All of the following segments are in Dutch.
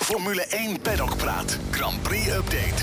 Formule 1 Paddock Praat. Grand Prix Update.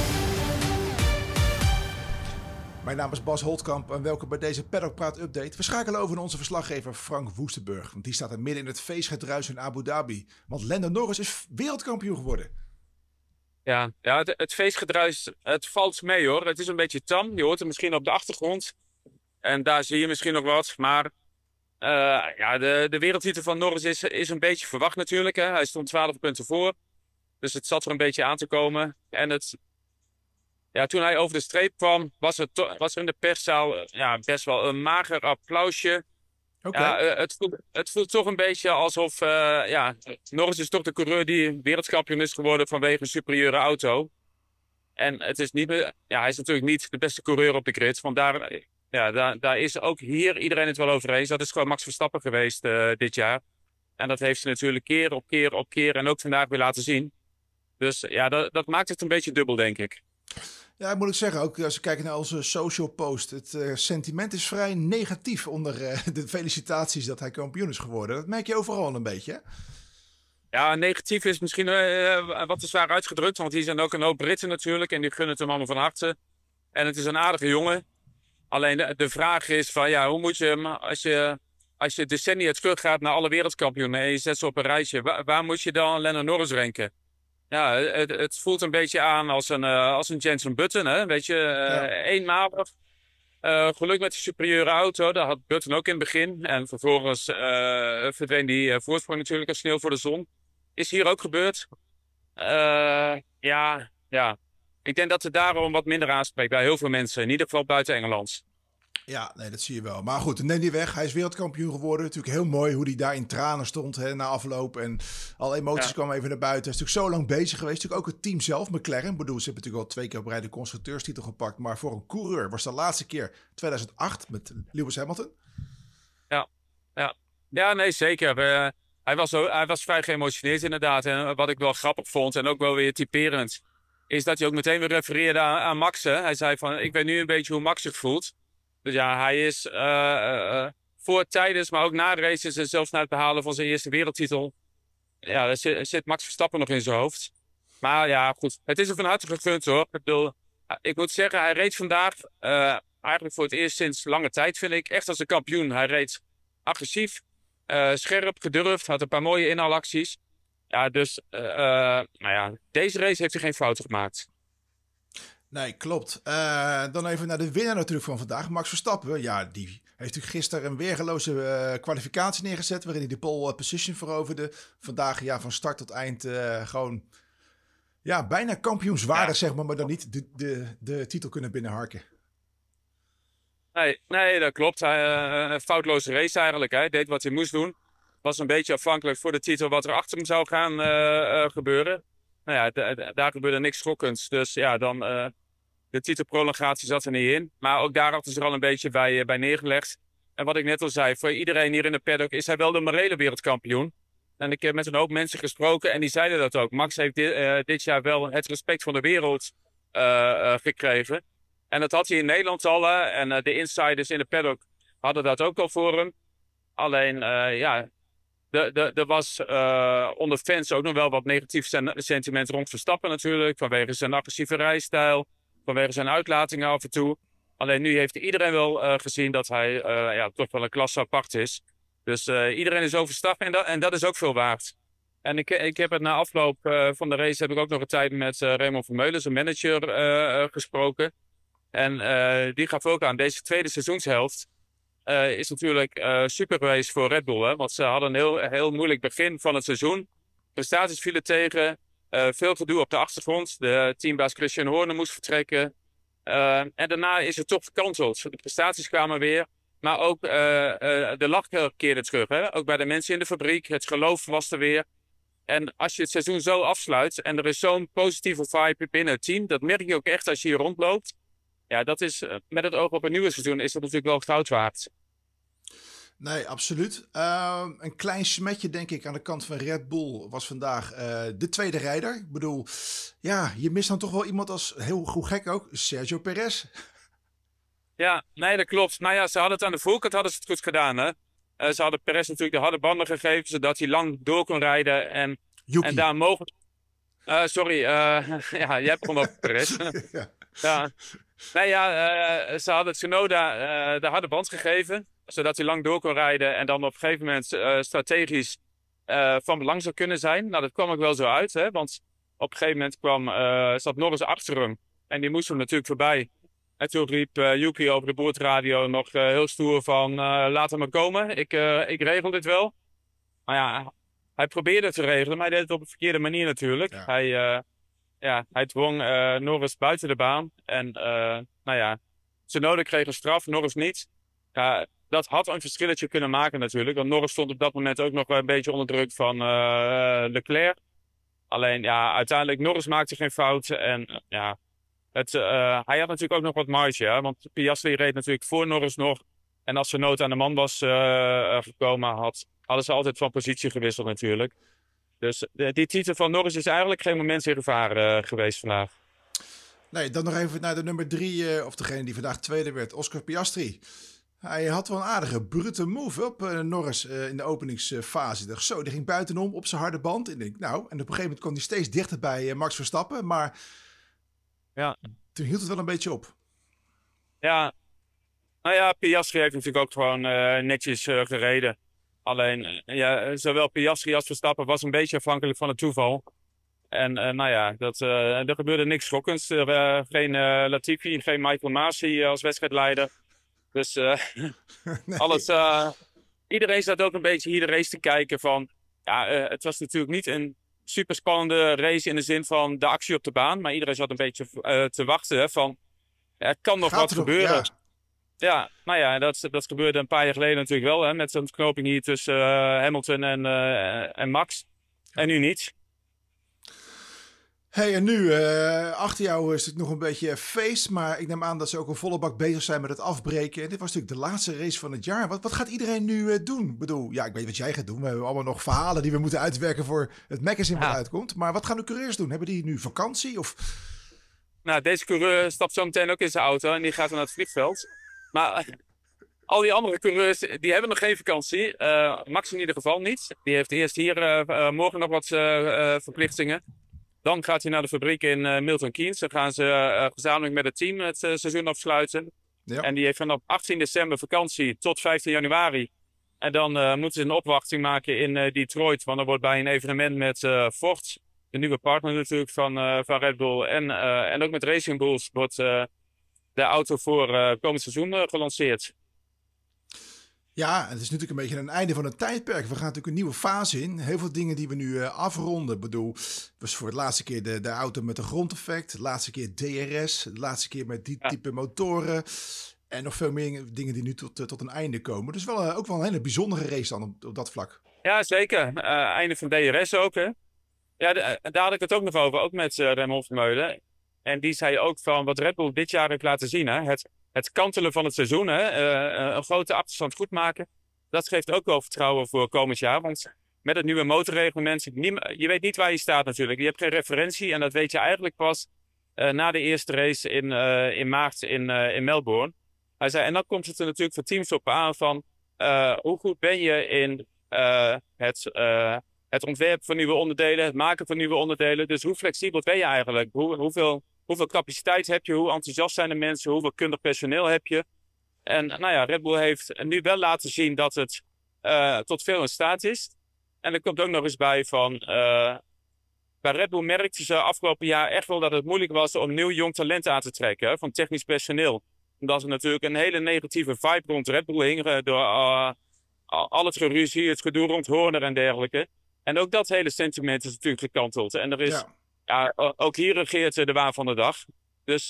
Mijn naam is Bas Holtkamp en welkom bij deze Paddock Praat Update. We schakelen over naar onze verslaggever Frank Woestenburg. Want die staat er midden in het feestgedruis in Abu Dhabi. Want Lando Norris is wereldkampioen geworden. Ja, het feestgedruis, het valt mee hoor. Het is een beetje tam. Je hoort het misschien op de achtergrond. En daar zie je misschien nog wat. Maar de wereldtitel van Norris is een beetje verwacht natuurlijk. Hè. Hij stond 12 punten voor. Dus het zat er een beetje aan te komen. En toen hij over de streep kwam, was er in de perszaal best wel een mager applausje. Okay. Ja, het voelt toch een beetje alsof Norris is toch de coureur die wereldkampioen is geworden vanwege een superieure auto. En het is niet meer, hij is natuurlijk niet de beste coureur op de grid. Want daar is ook hier iedereen het wel over eens. Dat is gewoon Max Verstappen geweest dit jaar. En dat heeft ze natuurlijk keer op keer en ook vandaag weer laten zien. Dus dat maakt het een beetje dubbel, denk ik. Ja, moet ik zeggen, ook als we kijken naar onze social post. Het sentiment is vrij negatief onder de felicitaties dat hij kampioen is geworden. Dat merk je overal een beetje, hè? Ja, negatief is misschien wat te zwaar uitgedrukt. Want hier zijn ook een hoop Britten natuurlijk. En die gunnen het hem allemaal van harte. En het is een aardige jongen. Alleen de vraag is van hoe moet je hem, als je decennia teruggaat naar alle wereldkampioenen en je zet ze op een rijtje, waar moet je dan Lando Norris ranken? Ja, het voelt een beetje aan als een Jenson Button, hè? Weet je, eenmalig. Geluk met de superieure auto, dat had Button ook in het begin. En vervolgens verdween die voorsprong natuurlijk als sneeuw voor de zon. Is hier ook gebeurd. Ik denk dat het daarom wat minder aanspreekt bij heel veel mensen. In ieder geval buiten Engeland. Ja, nee, dat zie je wel. Maar goed, neem die weg. Hij is wereldkampioen geworden. Natuurlijk heel mooi hoe hij daar in tranen stond na afloop. En alle emoties kwamen even naar buiten. Hij is natuurlijk zo lang bezig geweest. Natuurlijk ook het team zelf, McLaren. Ik bedoel, ze hebben natuurlijk al 2 keer op rij de constructeurstitel gepakt. Maar voor een coureur was de laatste keer 2008 met Lewis Hamilton. Ja, nee, zeker. Hij was vrij geëmotioneerd inderdaad. En wat ik wel grappig vond en ook wel weer typerend, is dat hij ook meteen weer refereerde aan Max. Hè? Hij zei van, ik weet nu een beetje hoe Max zich voelt. Dus ja, hij is voor, tijdens, maar ook na de races en zelfs na het behalen van zijn eerste wereldtitel. Ja, daar zit Max Verstappen nog in zijn hoofd. Maar ja, goed. Het is hem van harte gegund hoor. Ik moet zeggen, hij reed vandaag eigenlijk voor het eerst sinds lange tijd, vind ik. Echt als een kampioen. Hij reed agressief, scherp, gedurfd, had een paar mooie inhaalacties. Ja, dus deze race heeft hij geen fouten gemaakt. Nee, klopt. Dan even naar de winnaar natuurlijk van vandaag. Max Verstappen. Ja, die heeft natuurlijk gisteren een weergeloze kwalificatie neergezet, waarin hij de pole position veroverde. Vandaag van start tot eind gewoon bijna kampioenswaardig, zeg maar dan niet de titel kunnen binnenharken. Nee, dat klopt. Een foutloze race eigenlijk. Hij deed wat hij moest doen. Was een beetje afhankelijk voor de titel wat er achter hem zou gaan gebeuren. Nou ja, daar gebeurde niks schokkends. Dus dan de titelprolongatie zat er niet in. Maar ook daar hadden ze er al een beetje bij neergelegd. En wat ik net al zei, voor iedereen hier in de paddock is hij wel de morele wereldkampioen. En ik heb met een hoop mensen gesproken en die zeiden dat ook. Max heeft dit jaar wel het respect van de wereld gekregen. En dat had hij in Nederland al. En de insiders in de paddock hadden dat ook al voor hem. Alleen, er was onder fans ook nog wel wat negatief sentiment rond Verstappen natuurlijk. Vanwege zijn agressieve rijstijl. Vanwege zijn uitlatingen af en toe. Alleen nu heeft iedereen wel gezien dat hij toch wel een klasse apart is. Dus iedereen is over Verstappen en dat is ook veel waard. En ik heb het na afloop van de race heb ik ook nog een tijd met Raymond Vermeulen, zijn manager, gesproken. En die gaf ook aan, deze tweede seizoenshelft is natuurlijk super geweest voor Red Bull. Hè? Want ze hadden een heel moeilijk begin van het seizoen. Prestaties vielen tegen. Veel gedoe op de achtergrond. De teambaas Christian Horner moest vertrekken. En daarna is het toch gekanteld. De prestaties kwamen weer. Maar ook de lach keerde terug. Hè? Ook bij de mensen in de fabriek. Het geloof was er weer. En als je het seizoen zo afsluit en er is zo'n positieve vibe binnen het team. Dat merk je ook echt als je hier rondloopt. Ja, dat is met het oog op een nieuwe seizoen is dat natuurlijk wel goud waard. Nee, absoluut. Een klein smetje denk ik aan de kant van Red Bull was vandaag de tweede rijder. Ik bedoel, je mist dan toch wel iemand als, heel goed gek ook, Sergio Perez. Ja, nee, dat klopt. Nou ja, ze hadden het aan de voorkant hadden ze het goed gedaan, hè. Ze hadden Perez natuurlijk de harde banden gegeven, zodat hij lang door kon rijden. En daar mogelijk Sorry, ja, jij begon op Perez. Ja. Ja. Nee, ja, ze hadden Tsunoda de harde band gegeven, zodat hij lang door kon rijden en dan op een gegeven moment strategisch van belang zou kunnen zijn. Nou, dat kwam ook wel zo uit, hè, want op een gegeven moment zat Norris achter hem en die moest hem natuurlijk voorbij. En toen riep Yuki over de boordradio nog heel stoer van laat hem maar komen, ik regel dit wel. Maar ja, hij probeerde het te regelen, maar hij deed het op een verkeerde manier natuurlijk. Ja. Hij dwong Norris buiten de baan. En nou ja, Tsunoda kreeg een straf, Norris niet. Ja, dat had een verschilletje kunnen maken natuurlijk. Want Norris stond op dat moment ook nog wel een beetje onder druk van Leclerc. Alleen ja, uiteindelijk Norris maakte geen fout. En ja, hij had natuurlijk ook nog wat marge. Ja, want Piastri reed natuurlijk voor Norris nog. En als er nood aan de man was gekomen, hadden ze altijd van positie gewisseld natuurlijk. Dus die titel van Norris is eigenlijk geen moment in gevaar geweest vandaag. Nee, dan nog even naar de nummer 3, of degene die vandaag tweede werd, Oscar Piastri. Hij had wel een aardige brute move op Norris in de openingsfase. Ik dacht zo, die ging buitenom op zijn harde band. En ik denk, nou, en op een gegeven moment kwam hij steeds dichter bij Max Verstappen. Maar Ja. toen hield het wel een beetje op. Ja, nou ja, Piastri heeft natuurlijk ook gewoon netjes gereden. Alleen, zowel Piastri als Verstappen was een beetje afhankelijk van het toeval. En nou ja, er gebeurde niks schokkends. Geen Latifi, geen Michael Masi als wedstrijdleider. Dus Nee. iedereen zat ook een beetje hier de race te kijken van... Ja, het was natuurlijk niet een super spannende race in de zin van de actie op de baan. Maar iedereen zat een beetje te wachten hè, van... Er kan nog Gaat wat er nog? gebeuren. Ja. Ja, nou ja, dat gebeurde een paar jaar geleden natuurlijk wel. Hè, met zo'n knoping hier tussen Hamilton en Max. En nu niet. Hey, en nu, achter jou is het nog een beetje feest. Maar ik neem aan dat ze ook een volle bak bezig zijn met het afbreken. En dit was natuurlijk de laatste race van het jaar. Wat gaat iedereen nu doen? Ik bedoel, ja, ik weet wat jij gaat doen. We hebben allemaal nog verhalen die we moeten uitwerken voor het magazine wat uitkomt. Maar wat gaan de coureurs doen? Hebben die nu vakantie? Of... Nou, deze coureur stapt zo meteen ook in zijn auto en die gaat dan naar het vliegveld. Maar al die andere coureurs, die hebben nog geen vakantie. Max in ieder geval niet. Die heeft eerst hier morgen nog wat verplichtingen. Dan gaat hij naar de fabriek in Milton Keynes. Dan gaan ze gezamenlijk met het team het seizoen afsluiten. Ja. En die heeft vanaf 18 december vakantie tot 15 januari. En dan moeten ze een opwachting maken in Detroit. Want er wordt bij een evenement met Ford, de nieuwe partner natuurlijk van Red Bull. En ook met Racing Bulls wordt de auto voor komend seizoen gelanceerd. Ja, het is natuurlijk een beetje een einde van het tijdperk. We gaan natuurlijk een nieuwe fase in. Heel veel dingen die we nu afronden. Ik bedoel, het was voor het laatste keer de auto met een grondeffect. De laatste keer DRS. De laatste keer met die type motoren. En nog veel meer dingen die nu tot een einde komen. Dus ook wel een hele bijzondere race dan op dat vlak. Ja, zeker. Einde van DRS ook, hè. Ja, daar had ik het ook nog over. Ook met Remon Vermeulen. En die zei ook van wat Red Bull dit jaar heeft laten zien. Hè, het kantelen van het seizoen. Hè, een grote achterstand goed maken. Dat geeft ook wel vertrouwen voor komend jaar. Want met het nieuwe motorreglement. Je weet niet waar je staat natuurlijk. Je hebt geen referentie. En dat weet je eigenlijk pas na de eerste race in maart in Melbourne. Hij zei, en dan komt het er natuurlijk voor teams op aan van... hoe goed ben je in het ontwerpen van nieuwe onderdelen. Het maken van nieuwe onderdelen. Dus hoe flexibel ben je eigenlijk? Hoeveel capaciteit heb je? Hoe enthousiast zijn de mensen? Hoeveel kundig personeel heb je? En nou ja, Red Bull heeft nu wel laten zien dat het tot veel in staat is. En er komt ook nog eens bij van... bij Red Bull merkten ze afgelopen jaar echt wel dat het moeilijk was om nieuw jong talent aan te trekken. Van technisch personeel. Omdat er natuurlijk een hele negatieve vibe rond Red Bull hing. Door al het geruzie, het gedoe rond Horner en dergelijke. En ook dat hele sentiment is natuurlijk gekanteld. En er is... Ja, ook hier regeert de waan van de dag. Dus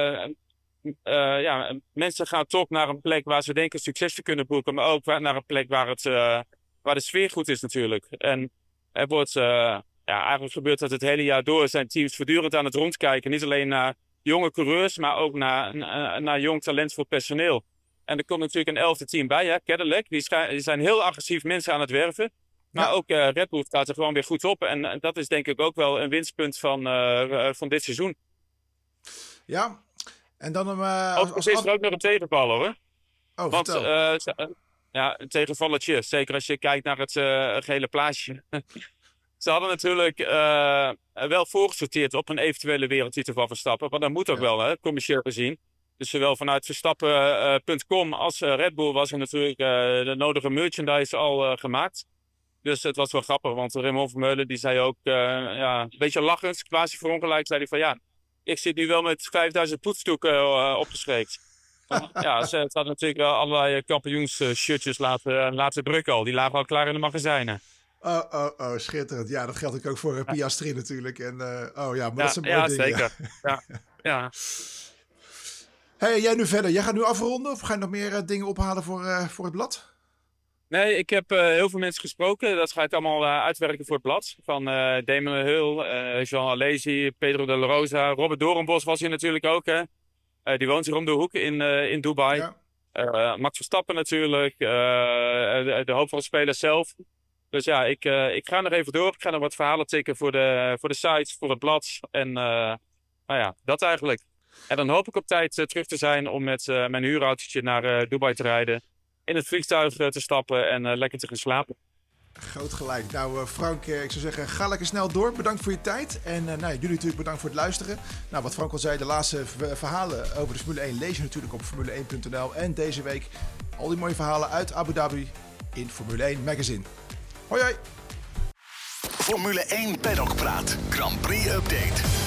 mensen gaan toch naar een plek waar ze denken succes te kunnen boeken. Maar ook naar een plek waar de sfeer goed is natuurlijk. En er wordt, eigenlijk gebeurt dat het hele jaar door. Zijn teams voortdurend aan het rondkijken. Niet alleen naar jonge coureurs, maar ook naar jong talentvol personeel. En er komt natuurlijk een 11e team bij, hè, Cadillac. Die zijn heel agressief mensen aan het werven. Maar ook Red Bull staat er gewoon weer goed op. En dat is denk ik ook wel een winstpunt van dit seizoen. Ja, en dan... Overigens is er ook nog een tegenvaller, hoor. Oh, want vertel. een tegenvallertje. Zeker als je kijkt naar het gele plaatje. ze hadden natuurlijk wel voorgesorteerd op een eventuele wereldtitel van Verstappen. Want dat moet ook wel, hè, commercieel gezien. Dus zowel vanuit Verstappen.com als Red Bull was er natuurlijk de nodige merchandise al gemaakt. Dus het was wel grappig, want Raymond Vermeulen die zei ook, een beetje lachend, quasi verongelijkt, zei hij van ja, ik zit nu wel met 5000 poetsdoeken opgeschreven. Ja, ze hadden natuurlijk wel allerlei kampioensshirtjes laten drukken al. Die lagen al klaar in de magazijnen. Schitterend. Ja, dat geldt ook voor Piastri natuurlijk. En, maar dat zijn mooie ja, dingen. Zeker. Ja. Hey, jij nu verder? Jij gaat nu afronden of ga je nog meer dingen ophalen voor het blad? Nee, ik heb heel veel mensen gesproken. Dat ga ik allemaal uitwerken voor het blad. Van Damon Hill, Jean Alesi, Pedro de la Rosa. Robert Doornbos was hier natuurlijk ook. Hè? Die woont hier om de hoek in Dubai. Ja. Max Verstappen natuurlijk. De hoop van de spelers zelf. Dus ja, ik ga nog even door. Ik ga nog wat verhalen tikken voor de site, voor het blad. En dat eigenlijk. En dan hoop ik op tijd terug te zijn om met mijn huurautootje naar Dubai te rijden. In het vliegtuig te stappen en lekker te gaan slapen. Groot gelijk. Nou Frank, ik zou zeggen, ga lekker snel door. Bedankt voor je tijd. En jullie natuurlijk bedankt voor het luisteren. Nou, wat Frank al zei, de laatste verhalen over de Formule 1 lees je natuurlijk op formule1.nl. En deze week al die mooie verhalen uit Abu Dhabi in Formule 1 Magazine. Hoi hoi! Formule 1 Paddock Praat. Grand Prix Update.